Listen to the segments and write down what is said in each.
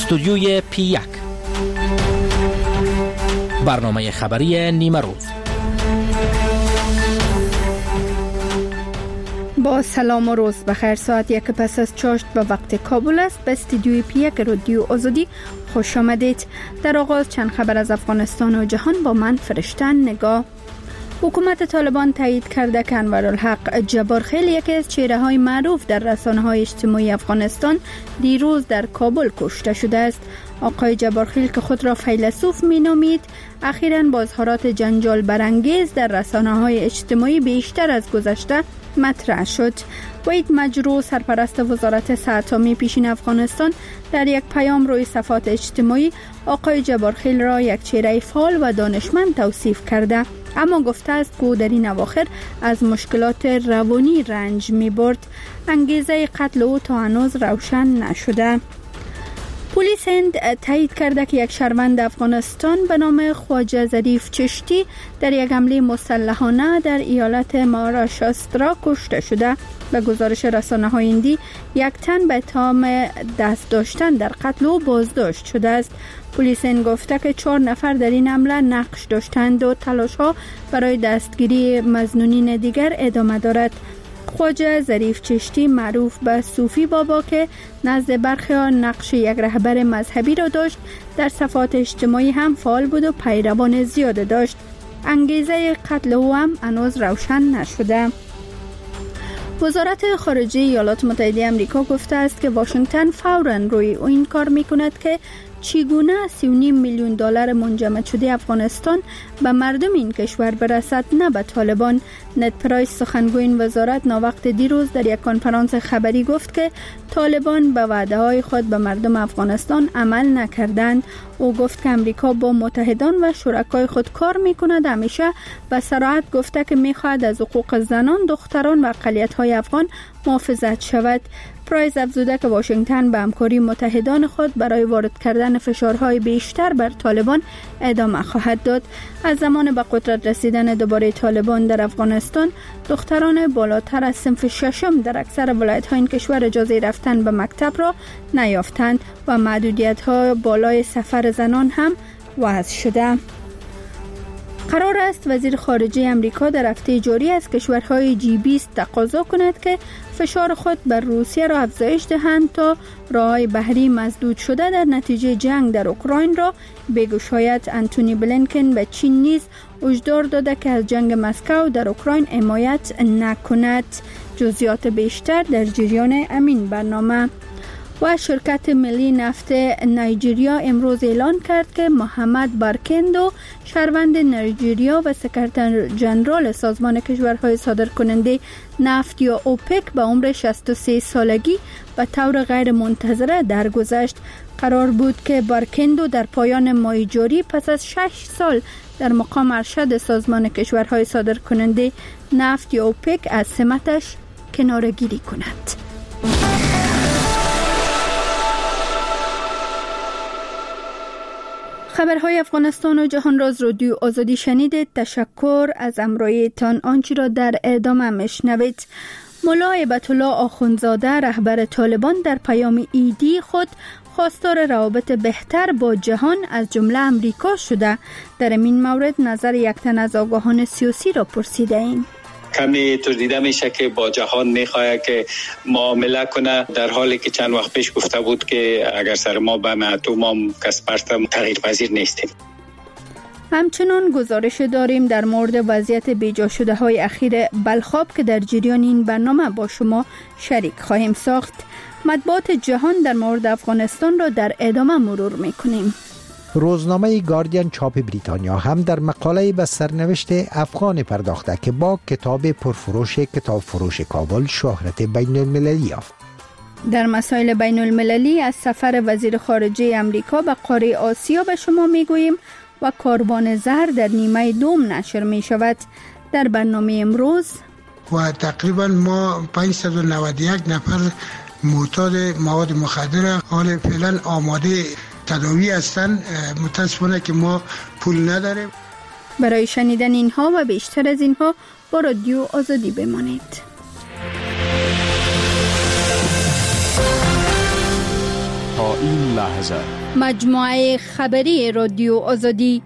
استودیوی P1 برنامه خبری نیمه روز. با سلام و روز بخیر. ساعت 1 پس از چاشت به وقت کابل است. به استودیوی P1 رادیو آزادی خوش آمدید. در آغاز چند خبر از افغانستان و جهان با من فرشته نگاه. حکومت طالبان تایید کرده که انورالحق جبارخیل، یکی از چهره‌های معروف در رسانه‌های اجتماعی افغانستان، دیروز در کابل کشته شده است. آقای جبارخیل که خود را فیلسوف می‌نامید، اخیراً با اظهارات جنجال برانگیز در رسانه‌های اجتماعی بیشتر از گذشته مطرح شد. وحید مجروح، سرپرست وزارت صحت عامه پیشین افغانستان، در یک پیام روی صفحات اجتماعی آقای جبارخیل را یک چهره فعال و دانشمند توصیف کرده، اما گفته است که او در این اواخر از مشکلات روانی رنج می‌برد. انگیزه قتل او تا هنوز روشن نشده. پلیس هند تایید کرده که یک شهروند افغانستان به نام خواجه ظریف چشتی در یک حمله مسلحانه در ایالت مهاراشترا کشته شده. به گزارش رسانه‌های هندی، یک تن به اتهام دست داشتن در قتل او بازداشت شده است. پلیس هند گفته که 4 نفر در این حمله نقش داشتند و تلاش‌ها برای دستگیری مظنونین دیگر ادامه دارد. خواجه ظریف چشتی، معروف به صوفی بابا که نزد برخیان نقش یک رهبر مذهبی را داشت، در صفحات اجتماعی هم فعال بود و پیروان زیاد داشت. انگیزه قتل او هم هنوز روشن نشده. وزارت خارجه ایالات متحده آمریکا گفته است که واشنگتن فوراً روی این کار می‌کند که چگونه 3.5 میلیون دلار منجمد شده افغانستان به مردم این کشور برسد، نه به طالبان. نت پرایس، سخنگوی این وزارت، ناوقت دیروز در یک کنفرانس خبری گفت که طالبان به وعده‌های خود به مردم افغانستان عمل نکردند. او گفت که امریکا با متحدان و شرکای خود کار می‌کند. همیشه به صراحت گفته که می‌خواهد از حقوق زنان، دختران و اقلیت‌های افغان محافظت شود. پرایس افزوده که واشنگتن به همکاری متحدان خود برای وارد کردن فشارهای بیشتر بر طالبان ادامه خواهد داد. از زمان به قدرت رسیدن دوباره طالبان در افغانستان، دختران بالاتر از صنف ششم در اکثر ولایت‌های این کشور اجازه رفتن به مکتب را نیافتند و محدودیت‌های بالای سفر زنان هم وضع شده. قرار است وزیر خارجه امریکا در هفته جاری از کشورهای G20 تقاضا کند که فشار خود بر روسیه را افزایش دهند تا راه‌های بحری مسدود شده در نتیجه جنگ در اوکراین را بگشاید. انتونی بلینکن به چین نیز هشدار داده که از جنگ مسکو در اوکراین حمایت نکند. جزئیات بیشتر در جریان امین برنامه. و شرکت ملی نفت نایجریا امروز اعلان کرد که محمد بارکندو، شهروند نایجریا و سکرتر جنرال سازمان کشورهای صادرکننده نفت یا اوپک، به عمر 63 سالگی به طور غیر منتظره درگذشت. قرار بود که بارکندو در پایان ماه جاری پس از 6 سال در مقام ارشد سازمان کشورهای صادرکننده نفت یا اوپک از سمتش کناره‌گیری کند. خبرهای افغانستان و جهان راز رادیو آزادی شنیدید. تشکر از همراهیتان. آنچه را در ادامه میشنوید. ملا هیبت‌الله آخوندزاده، رهبر طالبان، در پیام ایدی خود خواستار روابط بهتر با جهان از جمله امریکا شده. در این مورد نظر یک تن از آگاهان سیاسی را پرسیده ایم. کمی تردیده میشه که با جهان میخواد که معامله کنه، در حالی که چند وقت پیش گفته بود که اگر سر ما بم اتم هم کس پرتم تغییر پذیر نیستیم. همچنان گزارش داریم در مورد وضعیت بیجا شده های اخیر بلخاب که در جریان این برنامه با شما شریک خواهیم ساخت. مطبوعات جهان در مورد افغانستان را در ادامه مرور میکنیم. روزنامه گاردین چاپ بریتانیا هم در مقاله به سرنوشت افغان پرداخته که با کتاب پرفروش کتاب فروش کابل شهرت بین المللی یافت. در مسائل بین المللی از سفر وزیر خارجه امریکا به قاره آسیا به شما میگوییم و کاروان زهر در نیمه دوم نشر می شود. در برنامه امروز و تقریبا ما 591 نفر معتاد مواد مخدر حال فعلا آماده تداوی هستند. متاسفانه که ما پول نداریم. برای شنیدن اینها و بیشتر از اینها با رادیو آزادی بمانید. تا این لحظه. مجموعه خبری رادیو آزادی.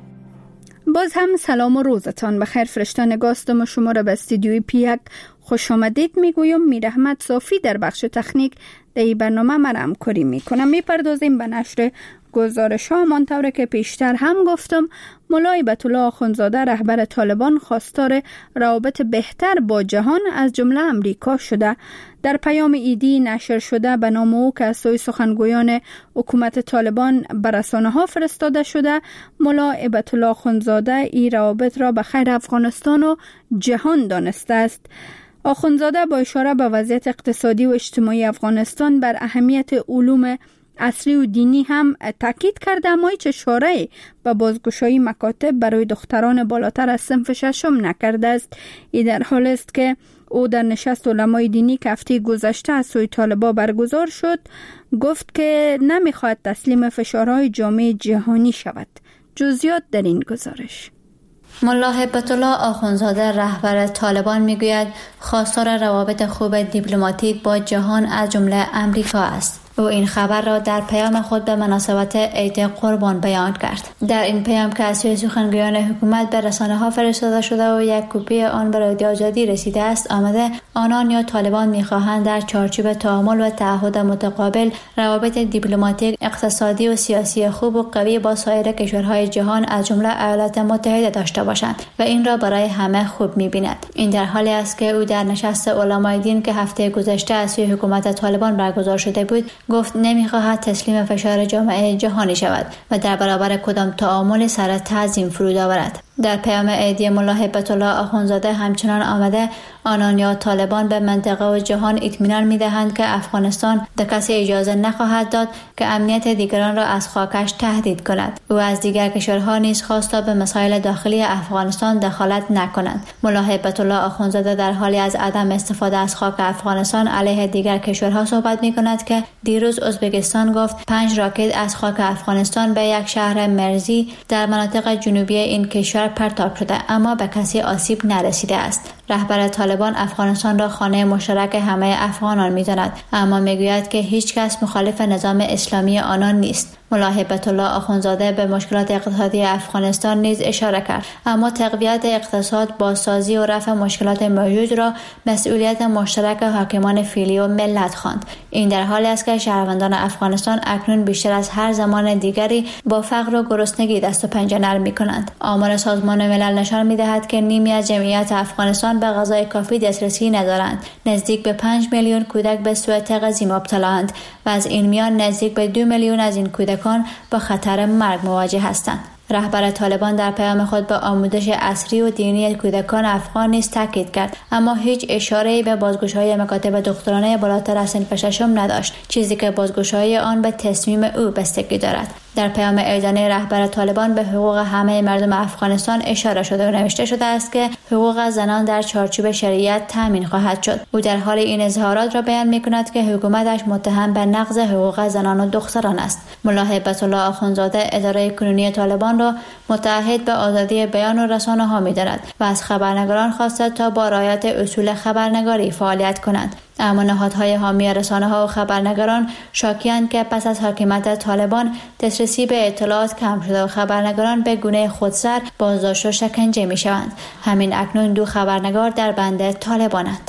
باز هم سلام و روزتان بخیر. فرشته نگاستم شما را به استودیوی پیک خوش آمدید میگویم. میر احمد صافی در بخش تکنیک در این برنامه من همکاری میکنم. میپردازیم به نشر گزارش ها. منطوره که پیشتر هم گفتم، ملا هیبت الله آخوندزاده رهبر طالبان خواستار روابط بهتر با جهان از جمله امریکا شده. در پیام ایدی نشر شده به نام او که از سوی سخنگویان حکومت طالبان به رسانه‌ها فرستاده شده، ملا هیبت الله آخوندزاده این روابط را به خیر افغانستان و جهان دانسته است. آخوندزاده با اشاره به وضعیت اقتصادی و اجتماعی افغانستان بر اهمیت علوم اصلی و دینی هم تاکید کرده، اما هیچ اشاره‌ای به بازگشایی مکاتب برای دختران بالاتر از صنف ششم نکرده است. این در حال است که او در نشست علمای دینی که هفته گذشته از سوی طالبان برگزار شد گفت که نمیخواهد تسلیم فشارهای جامعه جهانی شود. جزئیات در این گزارش. ملا هیبت الله آخوندزاده رهبر طالبان میگوید خواستار روابط خوب دیپلماتیک با جهان از جمله امریکا است. او این خبر را در پیام خود به مناسبت عید قربان بیان کرد. در این پیام که از سوی سخنگویان حکومت به رسانه‌ها فرستاده شده و یک کپی آن به رادیو آزادی رسیده است آمده آنان یا طالبان می‌خواهند در چارچوب تعامل و تعهد متقابل روابط دیپلماتیک، اقتصادی و سیاسی خوب و قوی با سایر کشورهای جهان از جمله ایالات متحده داشته باشند و این را برای همه خوب می‌بیند. این در حالی است که او در نشست علمای دین که هفته گذشته از سوی حکومت طالبان برگزار شده بود گفت نمی‌خواهد تسلیم فشار جامعه جهانی شود و در برابر کدام تعامل سر تعظیم فرود آورد. در پیام عیدی ملا هیبت الله آخوندزاده همچنان آمده آنان یا طالبان به منطقه و جهان اطمینان می‌دهند که افغانستان به کسی اجازه نخواهد داد که امنیت دیگران را از خاکش تهدید کند. او از دیگر کشورها نیز خواست تا به مسائل داخلی افغانستان دخالت نکنند. ملا هیبت الله آخوندزاده در حالی از عدم استفاده از خاک افغانستان علیه دیگر کشورها صحبت می‌کند که دیروز ازبکستان گفت 5 راکت از خاک افغانستان به یک شهر مرزی در مناطق جنوبی این کشور پرتاب شده اما به کسی آسیب نرسیده است. رهبر طالبان افغانستان را خانه مشترک همه افغانان می‌داند اما میگوید که هیچ کس مخالف نظام اسلامی آنان نیست. ملا هیبت الله آخوندزاده به مشکلات اقتصادی افغانستان نیز اشاره کرد اما تقویت اقتصاد، بازسازی و رفع مشکلات موجود را مسئولیت مشترک حاکمان فعلی و ملت خواند. این در حالی است که شهروندان افغانستان اکنون بیشتر از هر زمان دیگری با فقر و گرسنگی دست و پنجه نرم می‌کنند. آمار سازمان ملل نشان می‌دهد که نیمی از جمعیت افغانستان به غذای کافی دسترسی ندارند. نزدیک به 5 میلیون کودک به سوء تغذیه مبتلااند و از این میان نزدیک به 2 میلیون از این کودکان با خطر مرگ مواجه هستند. رهبر طالبان در پیام خود به آموزش عصری و دینی کودکان افغان نیز تاکید کرد اما هیچ اشاره‌ای به بازگشایی مکاتب دخترانه بالاتر از صنف ششم نداشت، چیزی که بازگشایی آن به تصمیم او بستگی دارد. در پیام اعلانه رهبر طالبان به حقوق همه مردم افغانستان اشاره شده و نوشته شده است که حقوق زنان در چارچوب شریعت تامین خواهد شد. او در حال این اظهارات را بیان می‌کند که حکومتش متهم به نقض حقوق زنان و دختران است. ملا هیبت الله آخوندزاده اداره کنونی طالبان را متعهد به آزادی بیان و رسانه‌ها می‌داند و از خبرنگاران خواسته تا با رعایت اصول خبرنگاری فعالیت کنند. اما نهادهای حامی رسانه‌ها و خبرنگاران شاکی‌اند که پس از حاکمیت طالبان دسترسی به اطلاعات کم شده و خبرنگاران به گونه خودسر بازداشت و شکنجه می‌شوند. همین اکنون 2 خبرنگار در بند طالبانند.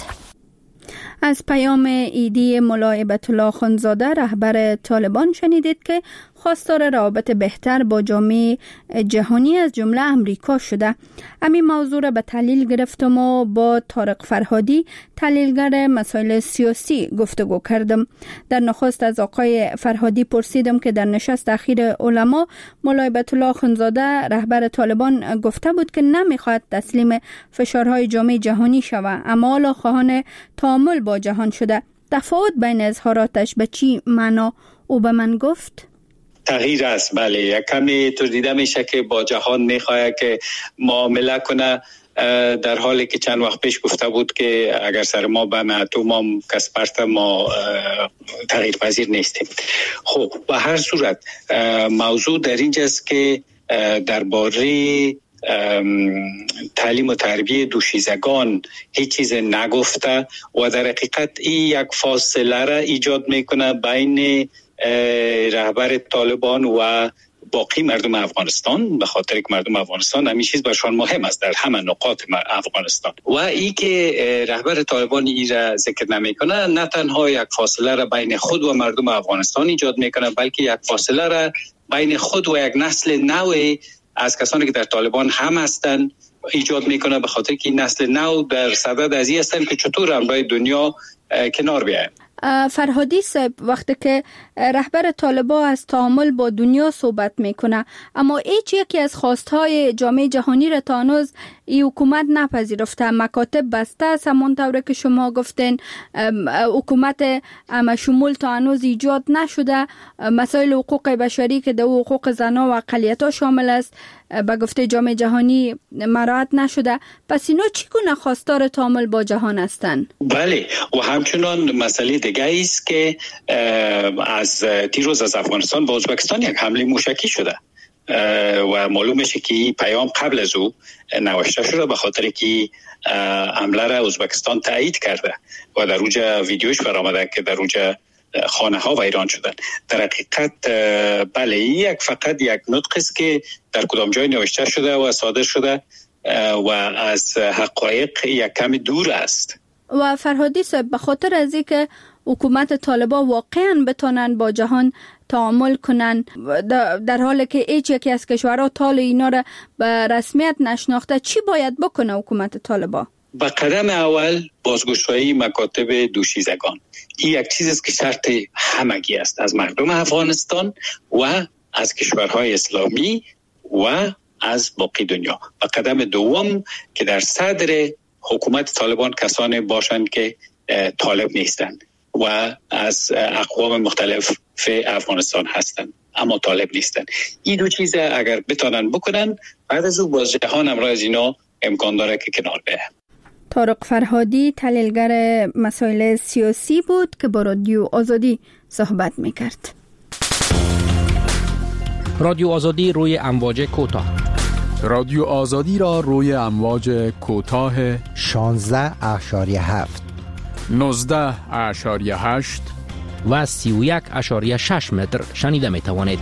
از پیام ایدی ملا هیبت الله آخوندزاده رهبر طالبان شنیدید که خواستار روابط بهتر با جامعه جهانی از جمله امریکا شده. همین موضوع را به تحلیل گرفتم و با طارق فرهادی تحلیلگر مسائل سیاسی گفتگو کردم. در نخست از آقای فرهادی پرسیدم که در نشست اخیر علما ملا هیبت الله آخوندزاده رهبر طالبان گفته بود که نمیخواهد تسلیم فشارهای جامعه جهانی شود اما حالا خواهان تعامل با جهان شده. تفاوت بین اظهاراتش به چی معنا؟ او به من گفت تغییر است. بله، یک کمی تو دیده میشه که با جهان میخواد که معامله کنه، در حالی که چند وقت پیش گفته بود که اگر سر ما به اتم هم کسپرت ما تغییر پذیر نیستیم. خب به هر صورت موضوع در اینجاست که درباره تعلیم و تربیت دوشیزگان هیچ چیز نگفته و در حقیقت این یک فاصله را ایجاد میکنه بین رهبر طالبان و باقی مردم افغانستان، به خاطر که مردم افغانستان همین چیز برشان مهم است در همه نقاط افغانستان. و ای که رهبر طالبان ای را ذکر نمیکنه، نه تنها یک فاصله را بین خود و مردم افغانستان ایجاد میکنه، بلکه یک فاصله را بین خود و یک نسل نو از کسانی که در طالبان هم هستند ایجاد میکنه، به خاطر که این نسل نو در صدد از این هستند که چطور امرای دنیا کنار بیایم. فرهادی صاحب، وقتی که رهبر طالبان از تعامل با دنیا صحبت میکنه، اما هیچ یکی از خواستهای جامعه جهانی را تا هنوز این حکومت نپذیرفته، مکاتب بسته است، همونطور که شما گفتین حکومت شمول تا هنوز ایجاد نشده، مسائل حقوق بشری که در حقوق زنان و اقلیت‌ها شامل است به گفته جامعه جهانی مراعات نشده. پس اینا چگونه خواستار تعامل با جهان هستند؟ بله، و همچنان مسئله دیگه است که از دیروز از افغانستان به ازبکستان یک حمله موشکی شده و معلوم میشه که این پیام قبل از او نوشته شده، به خاطر که حمله را ازبکستان تایید کرده و در اوجه ویدیوش برآمده که در اوجه خانه ها ویران شدن. در حقیقت بله، یک فقط یک نطق است که در کدام جای نوشته شده و صادر شده و از حقایق یک کمی دور است. و فرهادی صاحب، به خاطر از اینکه حکومت طالبان واقعا بتونن با جهان تعامل کنن، در حالی که هیچ یکی از کشورها طال اینا را به رسمیت نشناخته، چی باید بکنه حکومت طالبان؟ با قدم اول بازگشایی مکاتب دوشیزگان. این یک چیز است که شرط همگی است از مردم افغانستان و از کشورهای اسلامی و از باقی دنیا. و قدم دوم که در صدر حکومت طالبان کسانی باشند که طالب نیستند و از اقوام مختلف افغانستان هستند اما طالب نیستند. این دو چیز اگر بتانن بکنن، بعد از او باز جهان امروز از اینا امکان داره که کنار بیه. طارق فرهادی، تحلیلگر مسائل سیاسی بود که با رادیو آزادی صحبت میکرد. رادیو آزادی روی امواج کوتاه. رادیو آزادی را روی امواج کوتاه 16.7 19.8 و 31.6 متر شنیده می توانید.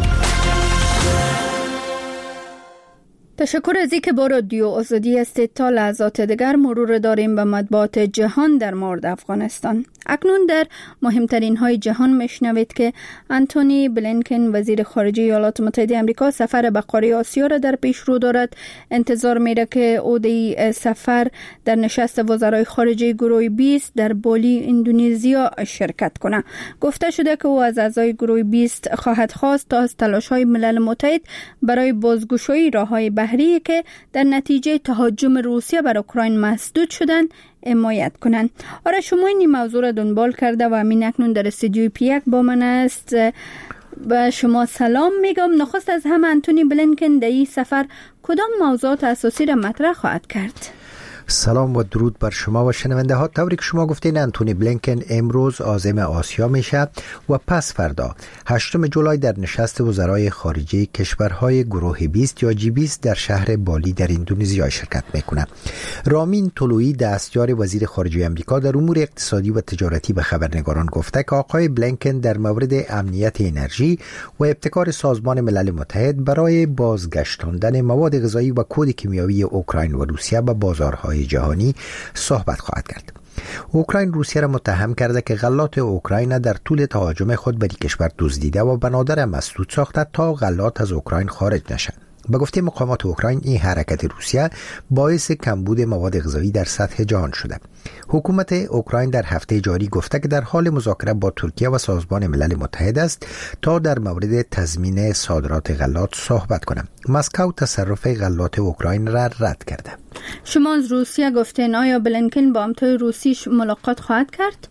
تشکر از اینکه با رادیو آزادی هستید. تا لحظات دیگر مرور داریم به مطبوعات جهان در مورد افغانستان. اکنون در مهمترین های جهان میشنوید که انتونی بلینکن وزیر خارجه ایالات متحده آمریکا سفر به قاره آسیا را در پیش رو دارد. انتظار میره که او در سفر در نشست وزرای خارجه گروه 20 در بالی اندونزیا شرکت کنه. گفته شده که او از اعضای گروه 20 خواهد خواست تا از تلاش‌های ملل متحد برای بازگشایی راه‌های بحری که در نتیجه تهاجم روسیه بر اوکراین مسدود شدند حمایت کنند. آره، شما این موضوع را دنبال کرده و امین اکنون در استودیوی پیک با من است. به شما سلام میگم. نخست از همه انتونی بلینکن در این سفر کدام موضوعات اساسی را مطرح خواهد کرد؟ سلام و درود بر شما و شنونده ها. طوری که شما گفتین، انتونی بلینکن امروز عازم آسیا میشه و پس فردا 8 جولای در نشست وزرای خارجه کشورهای گروه 20 یا جی 20 در شهر بالی در اندونزیا شرکت میکنه. رامین طلویی، دستیار وزیر خارجه آمریکا در امور اقتصادی و تجارتی، به خبرنگاران گفته که آقای بلینکن در مورد امنیت انرژی و ابتکار سازمان ملل متحد برای بازگشتاندن مواد غذایی و کود کیمیایی اوکراین و روسیه به بازارهای جهانی صحبت خواهد کرد. اوکراین روسیه را متهم کرده که غلات اوکراین در طول تهاجم خود به کشور دزدیده و بنادر مسدود ساخته تا غلات از اوکراین خارج نشد. به گفته مقامات اوکراین، این حرکت روسیه باعث کمبود مواد غذایی در سطح جهان شده. حکومت اوکراین در هفته جاری گفته که در حال مذاکره با ترکیه و سازمان ملل متحد است تا در مورد تضمین صادرات غلات صحبت کنند. مسکو تصرف غلات اوکراین را رد کرده. شما از روسیه گفتین، آیا بلینکن با همتای روسی ملاقات خواهد کرد؟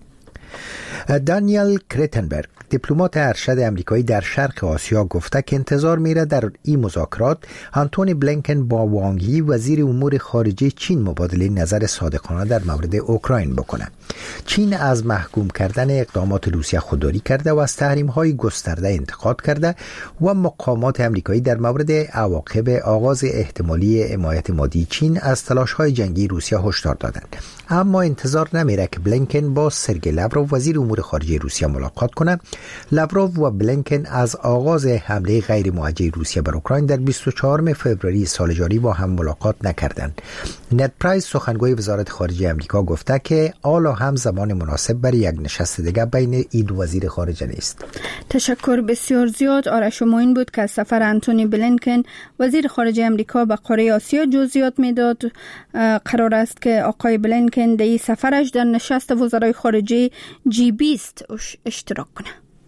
دانیل کرتنبرگ، دیپلمات ارشد امریکایی در شرق آسیا، گفته که انتظار میره در این مذاکرات انتونی بلینکن با وانگ یی وزیر امور خارجه چین مبادله نظر صادقانه در مورد اوکراین بکنه. چین از محکوم کردن اقدامات روسیه خودداری کرده و از تحریم‌های گسترده انتقاد کرده و مقامات امریکایی در مورد عواقب آغاز احتمالی حمایت مادی چین از تلاش‌های جنگی روسیه هشدار دادند. اما انتظار نمیره که بلینکن با سرگئی لاوروف وزیر امور امور خارجه روسیه ملاقات کنند. لاوروف و بلینکن از آغاز حمله غیر موجه روسیه بر اوکراین در 24 فوریه سال جاری با هم ملاقات نکردند. نت پرایس سخنگوی وزارت خارجه آمریکا گفته که حالا هم زمان مناسب برای یک نشست دیگر بین این دو وزیر خارجه نیست. تشکر بسیار زیاد. آرش معین بود که از سفر انتونی بلینکن وزیر خارجه آمریکا به قاره آسیا جزئیات میداد. قرار است که آقای بلینکن در این سفرش در نشست وزرای خارجه G20 اشتراک کنه.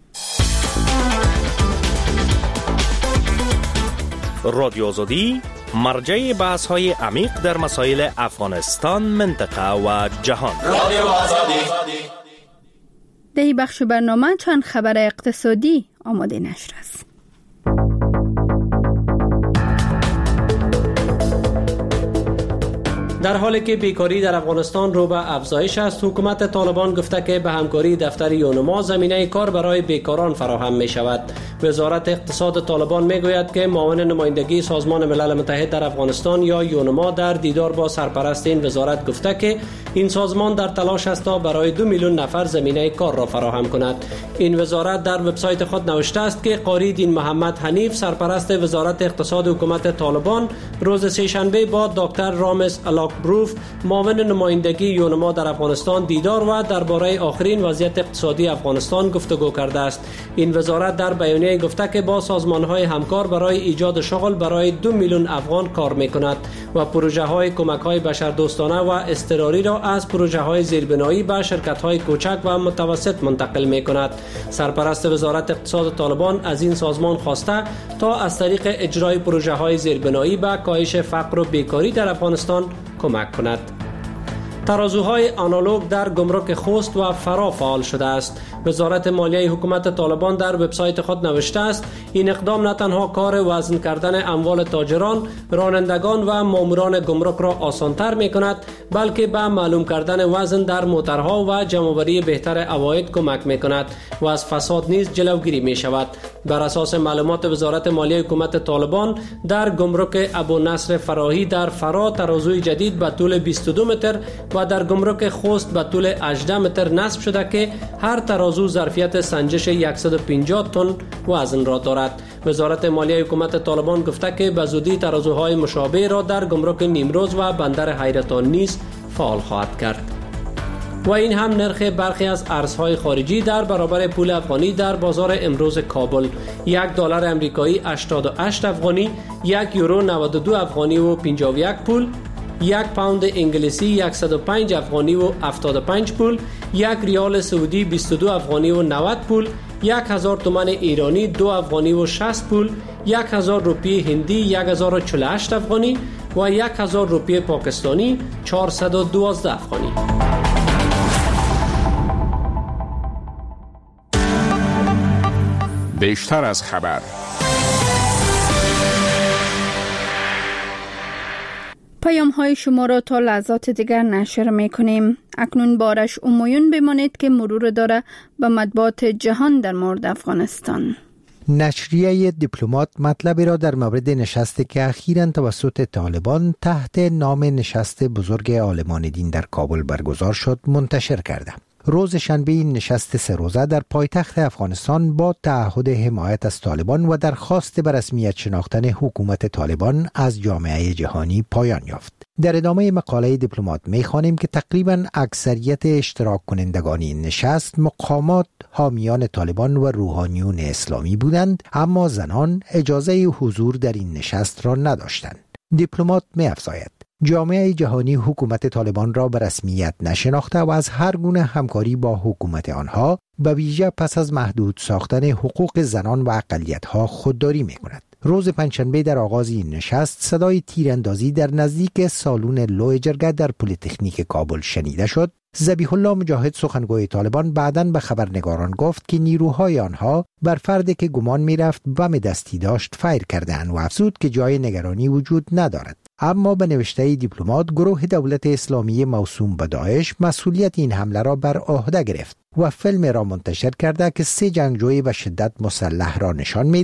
رادیو آزادی مرجع بحث های عمیق در مسائل افغانستان، منطقه و جهان. رادیو آزادی. در این بخش برنامه چند خبر اقتصادی آماده نشر است. در حالی که بیکاری در افغانستان رو به افزایش است، حکومت طالبان گفته که به همکاری دفتر یونما زمینه کار برای بیکاران فراهم می شود. وزارت اقتصاد طالبان می گوید که معاون نمایندگی سازمان ملل متحد در افغانستان یا یونما در دیدار با سرپرست این وزارت گفته که این سازمان در تلاش است تا برای 2 میلیون نفر زمینه کار را فراهم کند. این وزارت در وبسایت خود نوشته است که قاری دین محمد حنیف، سرپرست وزارت اقتصاد حکومت طالبان، روز سه‌شنبه با دکتر رامز بروف، معاون نمایندگی یونما در افغانستان دیدار و درباره آخرین وضعیت اقتصادی افغانستان گفتگو کرده است. این وزارت در بیانیه گفته که با سازمان‌های همکار برای ایجاد شغل برای 2 میلیون افغان کار می‌کند و پروژه‌های کمک‌های بشردوستانه و اضطراری را از پروژه‌های زیربنایی به شرکت‌های کوچک و متوسط منتقل می‌کند. سرپرست وزارت اقتصاد طالبان از این سازمان خواسته تا از طریق اجرای پروژه‌های زیربنایی به کاهش فقر و بیکاری در افغانستان کمک کند. ترازوهای آنالوگ در گمرک خوست و فرا فعال شده است. وزارت مالیه حکومت طالبان در وبسایت خود نوشته است این اقدام نه تنها کار وزن کردن اموال تاجران، رانندگان و ماموران گمرک را آسان‌تر می‌کند، بلکه به معلوم کردن وزن در موترها و جمع‌آوری بهتر عواید کمک می‌کند و از فساد نیز جلوگیری می‌شود. بر اساس معلومات وزارت مالیه حکومت طالبان در گمرک ابو نصر فراهی در فرا ترازوی جدید به طول 22 متر و در گمرک خوست به طول 18 متر نصب شده که هر ترازو ظرفیت سنجش 150 تن وزن را دارد. وزارت مالیه حکومت طالبان گفته که به زودی ترازوهای مشابه را در گمرک نیمروز و بندر حیرتان نیز فعال خواهد کرد. و این هم نرخ برخی از ارزهای خارجی در برابر پول افغانی در بازار امروز کابل: $1 امریکایی 88 افغانی، €1 92 افغانی و 51 پول، 1 پوند انگلیسی 105 افغانی و 75 پول، 1 ریال سعودی 22 افغانی و 90 پول، 1000 تومان ایرانی 2 افغانی و 60 پول، 1000 روپیه هندی 1048 افغانی و 1000 روپیه پاکستانی 412 افغانی. بیشتر از خبر. پیام های شما را تا لحظات دیگر نشر می کنیم. اکنون بارش امویون بمانید که مرور داره به مطبوعات جهان در مورد افغانستان. نشریه دیپلمات مطلبی را در مورد نشستی که اخیراً توسط طالبان تحت نام نشست بزرگ عالمان دین در کابل برگزار شد منتشر کرده. روز شنبه این نشست 3 روزه در پایتخت افغانستان با تعهد حمایت از طالبان و درخواست به رسمیت شناختن حکومت طالبان از جامعه جهانی پایان یافت. در ادامه مقاله دیپلمات می‌خوانیم که تقریباً اکثریت اشتراک کنندگان این نشست مقامات حامیان طالبان و روحانیون اسلامی بودند، اما زنان اجازه حضور در این نشست را نداشتند. دیپلمات می‌افزاید جامعه جهانی حکومت طالبان را به رسمیت نشناخته و از هر گونه همکاری با حکومت آنها به ویژه پس از محدود ساختن حقوق زنان و اقلیت‌ها خودداری می‌کند. روز پنجشنبه در آغاز این نشست صدای تیراندازی در نزدیک سالن لوح جرگه در پلی‌تکنیک کابل شنیده شد. ذبیح الله مجاهد سخنگوی طالبان بعداً به خبرنگاران گفت که نیروهای آنها بر فردی که گمان می‌رفت بم دستی داشت فایر کردند و افزود که جای نگرانی وجود ندارد. اما به نوشته دیپلمات گروه دولت اسلامی موسوم به داعش مسئولیت این حمله را بر عهده گرفت و فیلم را منتشر کرده که 3 جنگجوی به شدت مسلح را نشان می‌دهد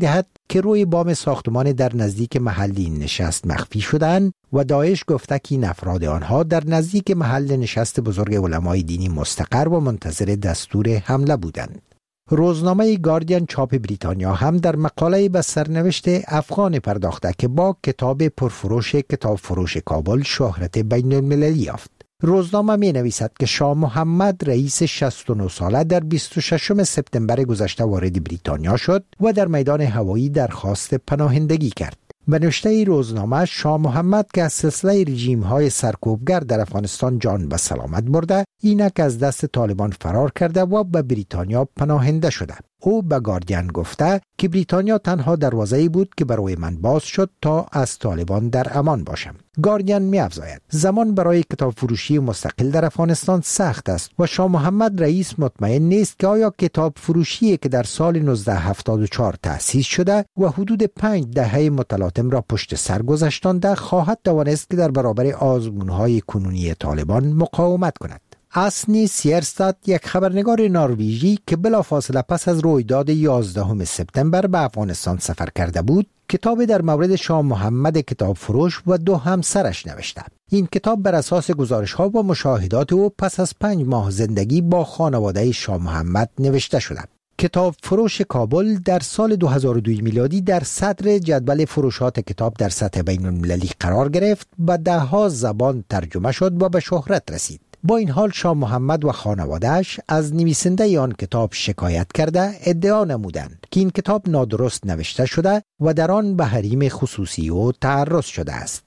که روی بام ساختمان در نزدیک محل این نشست مخفی شدند و داعش گفته که این افراد آنها در نزدیک محل نشست بزرگ علمای دینی مستقر و منتظر دستور حمله بودند. روزنامه گاردین چاپ بریتانیا هم در مقاله به سرنوشت افغان پرداخته که با کتاب پرفروش کتاب فروش کابل شهرت بین المللی یافت. روزنامه می نویسد که شاه محمد رئیس 69 ساله در 26 سپتامبر گذشته وارد بریتانیا شد و در میدان هوایی درخواست پناهندگی کرد. به نوشته روزنامه شاه محمد که از سلسله رژیم‌های سرکوبگر در افغانستان جان به سلامت برده، اینک از دست طالبان فرار کرده و به بریتانیا پناهنده شده. او به گاردین گفته که بریتانیا تنها دروازه‌ای بود که برای من باز شد تا از طالبان در امان باشم. گاردین می‌افزاید زمان برای کتاب فروشی مستقل در افغانستان سخت است و شاه محمد رئیس مطمئن نیست که آیا کتاب فروشی که در سال 1974 تأسیس شده و حدود 5 دهه متلاطم را پشت سر گذاشتانده خواهد توانست که در برابر آزمون‌های کنونی طالبان مقاومت کند. اسنی سیرستاد، یک خبرنگار نروژی که بلافاصله پس از رویداد 11 سپتامبر به افغانستان سفر کرده بود، کتابی در مورد شاه محمد کتاب فروش و 2 همسرش نوشته. این کتاب بر اساس گزارش‌ها و مشاهدات او پس از 5 ماه زندگی با خانواده شاه محمد نوشته شده. کتاب فروش کابل در سال 2002 میلادی در صدر جدول فروشات کتاب در سطح بین المللی قرار گرفت و 10 زبان ترجمه شد و به شهرت رسید. با این حال شاه محمد و خانواده‌اش از نویسنده آن کتاب شکایت کرده ادعا نمودند که این کتاب نادرست نوشته شده و در آن به حریم خصوصی او تعرض شده است.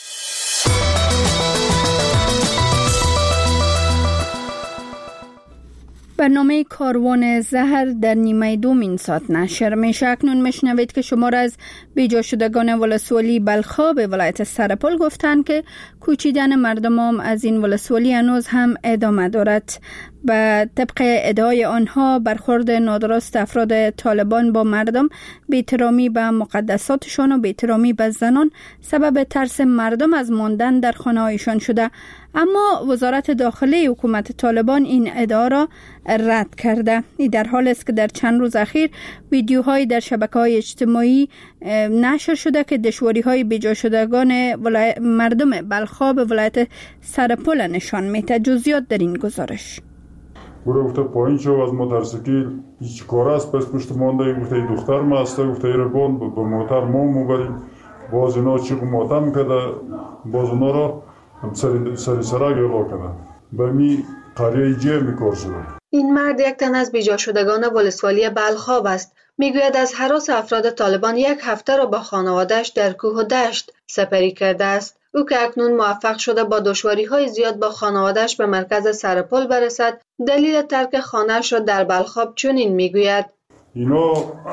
برنامه کاروان زهر در نیمه دومین ساعت نشر میشه. اکنون میشنوید که شمار از بیجا شدگان ولسوالی بلخاب ولایت سرپل گفتند که کوچیدن مردم از این ولسوالی هنوز هم ادامه دارد. به طبق ادعای آنها برخورد نادرست افراد طالبان با مردم، بی‌احترامی به مقدساتشان و بی‌احترامی به زنان سبب ترس مردم از ماندن در خانه‌هایشان شده. اما وزارت داخلی حکومت طالبان این ادعا را رد کرده. این در حالی است که در چند روز اخیر ویدیوهایی در شبکه‌های اجتماعی نشر شده که دشواری‌های بیجا شدگان مردم بلخاب ولایت سرپل نشان می‌دهد. جزئیات در این گزارش. گفته پایین شو از موتورسیکل هیچ کار است پس پشت مانده گفته دختر ما است گفته ایرگان با موتور ما میبریم باز اینا چیق ماتم کرده باز اونا را سری سراغ اعلا کرده به می قریه جه میکار شده. این مرد یک تن از بیجا شدگان ولسوالی بلخاب است. میگوید از هراس افراد طالبان 1 هفته را با خانواده‌اش در کوه و دشت سپری کرده است. او که اکنون موفق شده با دشواری‌های زیاد با خانواده‌اش به مرکز سرپل برسد، دلیل ترک خانه‌اش را در بلخاب چنین میگوید: اینا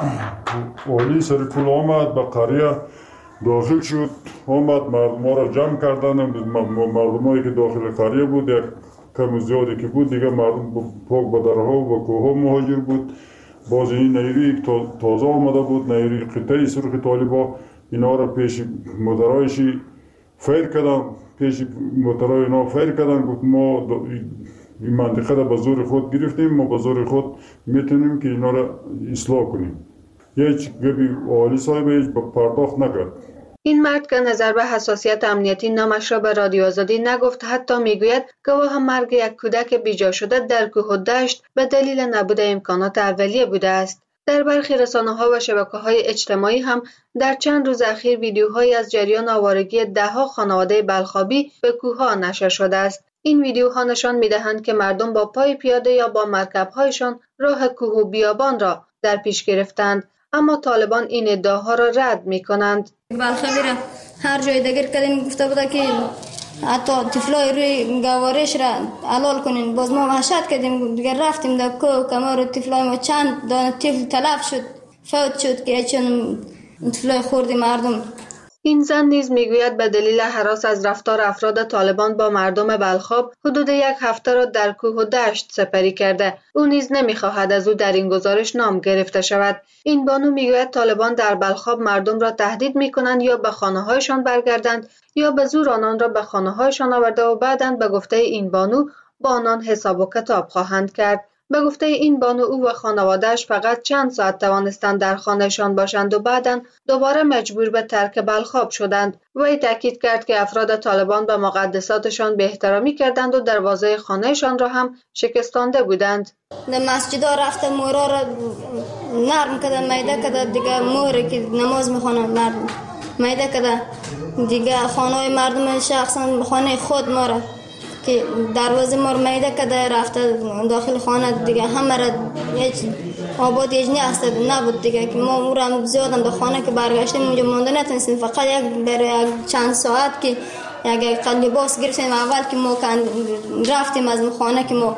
والی سرپل آمد به قریه داخل شد، آمد ما را جمع کردن، مردمایی که داخل قریه بود یک کم زیادی که بود دیگه مردم پاک به درها و به کوه مهاجر بود. باز این نیروی تازه آمده بود، نیروی قطعی سرخ طالبا اینا را پیش مدرایشی فیر کردن، پیش مدرای اینا فیر کردن. گفت ما این منطقه را به زور خود گرفتیم، ما به زور خود میتونیم که اینا را اصلاح کنیم. هیچ گبی والی صاحب هیچ پرداخت نکرد. این مرد که نظر به حساسیت امنیتی نامش را به رادیو آزادی نگفت، حتی میگوید گواه مرگ یک کودک بیجا شده در کوه و دشت به دلیل نبود امکانات اولیه بوده است. در برخی رسانه‌ها و شبکه‌های اجتماعی هم در چند روز اخیر ویدیوهایی از جریان آوارگی 10 خانواده بلخابی به کوه‌ها نشر شده است. این ویدیوها نشان می‌دهند که مردم با پای پیاده یا با مرکب‌هایشان راه کوه و بیابان را در پیش گرفتند، اما طالبان این ادعاها را رد می‌کنند. بلخابی را هر جای دیگر کردین گفته بوده که حتی طفلای روی گوارش را علال کنین. باز ما وحشت کردیم دیگر رفتیم در کوه کمار طفلای ما چند دانه طفل تلف شد، فوت شد که چون طفلای خوردی مردم. این زن نیز میگوید به دلیل هراس از رفتار افراد طالبان با مردم بلخاب حدود 1 هفته را در کوه و دشت سپری کرده. او نیز نمیخواهد از او در این گزارش نام گرفته شود. این بانو میگوید طالبان در بلخاب مردم را تهدید میکنند یا به خانه‌هایشان برگردند یا به زور آنان را به خانه‌هایشان آورده و بعداً به گفته این بانو با آنان حساب و کتاب خواهند کرد. به گفته این بانو او و خانواده‌اش فقط چند ساعت توانستند در خانهشان باشند و بعداً دوباره مجبور به ترک بلخاب شدند. وی تاکید کرد که افراد طالبان به مقدساتشان بی‌احترامی کردند و دروازه خانهشان را هم شکستانده بودند. در مسجد رفته مورا را نرم کده میده کده دیگه موری که نماز میخوانه نرم میده کده دیگه خانه مردم شخصا خانه خود ما را که دروازه ما را میده کده رفته داخل خانه دیگه همه را هیچ آباد هیچ نبود دیگه که ما او را زیادم در خانه که برگشتیم اونجا مانده نتونستیم فقط یک چند ساعت که یک لباس گرفتیم اول که ما رفتیم از خانه که ما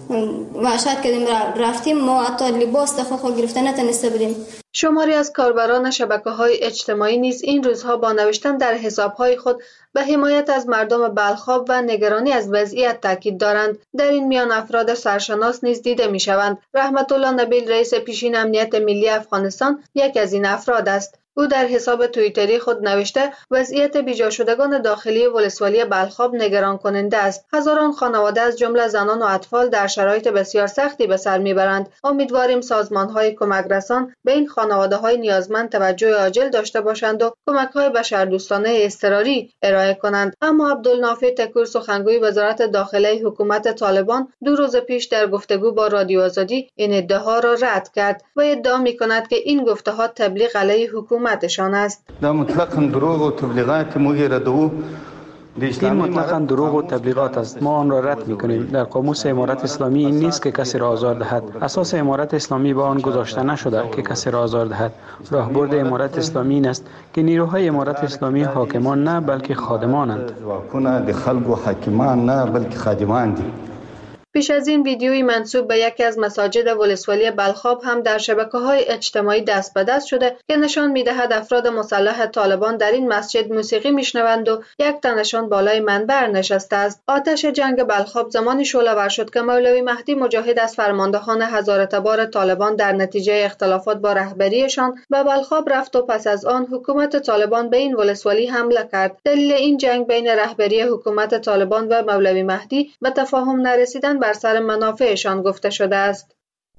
وحشت کردیم رفتیم ما حتی لباس دخل گرفته نتونسته بودیم. شماری از کاربران شبکه‌های اجتماعی نیز این روزها با نوشتن در حساب‌های خود به حمایت از مردم بلخاب و نگرانی از وضعیت تاکید دارند. در این میان افراد سرشناس نیز دیده می‌شوند. رحمت الله نبیل رئیس پیشین امنیت ملی افغانستان یک از این افراد است. او در حساب توییتری خود نوشته وضعیت بیجا شدگان داخلی ولسوالی بلخاب نگران کننده است. هزاران خانواده از جمله زنان و اطفال در شرایط بسیار سختی به سر میبرند. امیدواریم سازمان‌های کمک رسان به این خانواده‌های نیازمند توجه عاجل داشته باشند و کمک‌های بشردوستانه اضطراری ارائه کنند. اما عبدالنافع تکور سخنگوی وزارت داخله حکومت طالبان 2 روز پیش در گفتگو با رادیو آزادی این ادعاها را رد کرد و ادعا می‌کند که این گفته‌ها تبلیغ علیه حکومتشان است. دا مطلقاً دروغ و تبلیغات مغیردو این مطلقاً دروغ و تبلیغات است. ما آن را رد می‌کنیم. در قاموس امارت اسلامی این نیست که کسی را آزار دهد. اساس امارت اسلامی با آن گذاشته نشده که کسی را آزار دهد. راهبرد امارت اسلامی این است که نیروهای امارت اسلامی حاکمان نه بلکه خادمانند. د خلکو حاکمان نه بلکه خادمان دي. پیش از این ویدیویی منسوب به یکی از مساجد ولسوالی بلخاب هم در شبکه‌های اجتماعی دست به دست شده که نشان می‌دهد افراد مسلح طالبان در این مسجد موسیقی میشنوند و یک تنشان بالای منبر نشسته است. آتش جنگ بلخاب زمانی شعله‌ور شد که مولوی مهدی مجاهد از فرماندهان هزاره‌تبار طالبان در نتیجه اختلافات با رهبریشان به بلخاب رفت و پس از آن حکومت طالبان به این ولسوالی حمله کرد. دلیل این جنگ بین رهبری حکومت طالبان و مولوی مهدی به تفاهم نرسیدن بر سر منافعشان گفته شده است.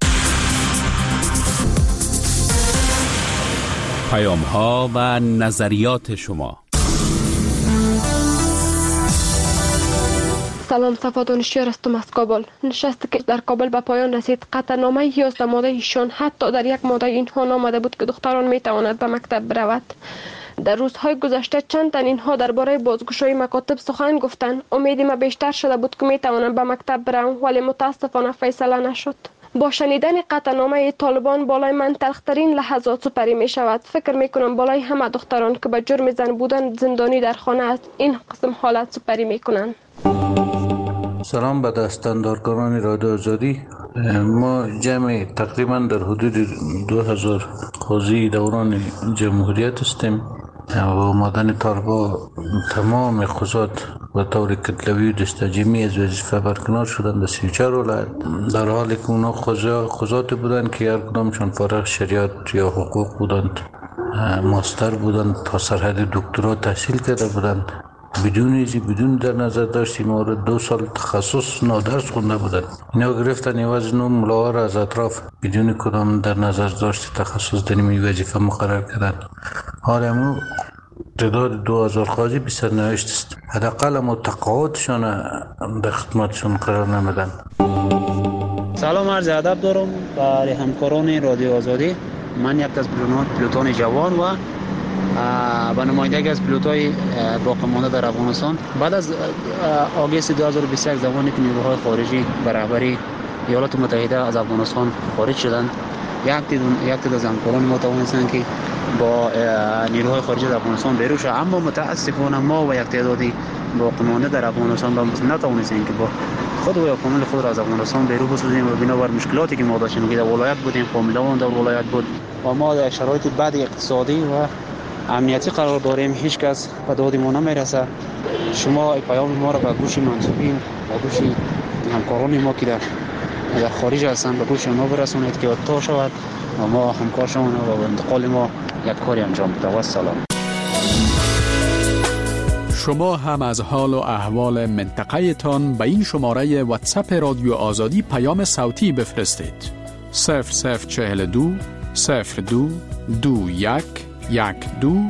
پیام‌ها و نظریات شما. سلام، صفا دانشیار هستم از کابل. نشستی که در کابل به پایان رسید. قطعنامه 11 ماده ایشان حتی در یک ماده اینها نامده بود که دختران میتواند به مکتب برود. در روزهای گذشته چند تن اینها درباره بازگشایی مکاتب سخن گفتند. امیدی ما بیشتر شده بود که میتوانند به مکتب برم، ولی متاسفانه فیصله نشد. با شنیدن قطعنامه طالبان بالای من تلخترین لحظات سپری می شود. فکر می کنم بالای همه دختران که به جرم زن بودن زندانی در خانه است این قسم حالت سپری می کنند. سلام به دستاندارکاران رادیو آزادی. ما جمع تقریبا در حدود 2000 قاضی دوران جمهوریت هستیم و آمدن طالبا تمام قضات و طور کتلوی و دستجیمی از وظیفه برکنار شدند در 34 ولایت، در حالی که اونا قضات بودند که هر کدامشان فارغ شریعت یا حقوق بودند، ماستر بودند، تا سرحد دکترا تحصیل کرده بودند. بدون در نظر داشتیم ما 2 سال تخصص نادرس خونده بودند. اینا گرفتن عوض نو ملاها را از اطراف بدون کدام در نظر داشت تخصص در این وظیفه مقرر کردن. حالا ما تعداد 2000 قاضی بیشتر نوشت است. حداقل ما تقاعدشان در خدمتشون قرار نمیدن. سلام، عرض ادب دارم برای همکاران رادیو آزادی. من یک از پیلوتان جوان و با نمایندگی از پیلوت‌های باقی مانده در افغانستان بعد از آگوست 2021 زمانی که نیروهای خارجی به رهبری ایالات متحده از افغانستان خارج شدند، یک تعداد از همکاران ما توانستند که با نیروهای خارجی در افغانستان بیرون شوند، اما متاسفانه ما و یک تعدادی باقی مانده در افغانستان نتوانستیم که با خود و کامل خود را از افغانستان بیرون بسازیم و بنابر مشکلاتی که ما داشتیم که در ولایت بودیم، فامیلمون در ولایت بود و ما در شرایط بد اقتصادی و امنیتی قرار داریم، هیچ کس به داد ما نمیرسه. شما پیام ما را به گوش منصوبین، به گوش همکاران ما که در خارج هستند به گوش ما برسونید که تا شود و ما همکار شویم و با انتقال ما یک کاری انجام بدیم. و سلام. شما هم از حال و احوال منطقه تان به این شماره واتساپ رادیو آزادی پیام صوتی بفرستید. 0042 02 21 12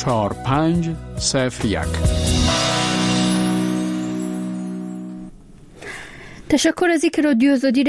4501. تشکر از اینکه رادیو آزادی